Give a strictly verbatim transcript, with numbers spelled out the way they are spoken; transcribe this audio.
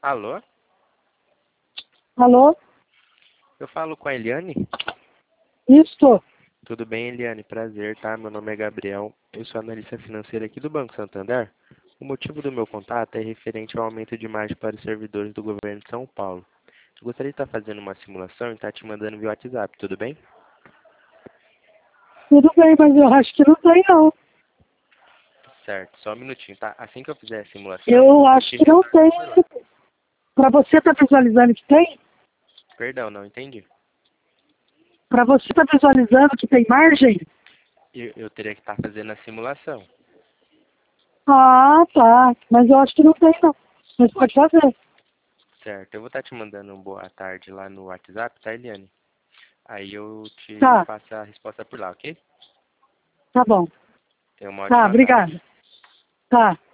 Alô? Alô? Eu falo com a Eliane? Isso? Tudo bem, Eliane? Prazer, tá? Meu nome é Gabriel. Eu sou analista financeiro aqui do Banco Santander. O motivo do meu contato é referente ao aumento de margem para os servidores do governo de São Paulo. Eu gostaria de estar fazendo uma simulação e estar te mandando via WhatsApp, tudo bem? Tudo bem, mas eu acho que não tem, não. Certo, só um minutinho, tá? Assim que eu fizer a simulação, Eu acho te que não retorno tem. por lá. Para você tá visualizando que tem? Perdão, não entendi. Para você tá visualizando que tem margem? Eu, eu teria que estar fazendo a simulação. Ah, tá. Mas eu acho que não tem, não. Mas pode fazer. Certo, eu vou estar te mandando um boa tarde lá no WhatsApp, tá, Eliane? Aí eu te Tá, passo a resposta por lá, ok? tá bom. Tenha uma Tá, ótima tarde. obrigada. Tá.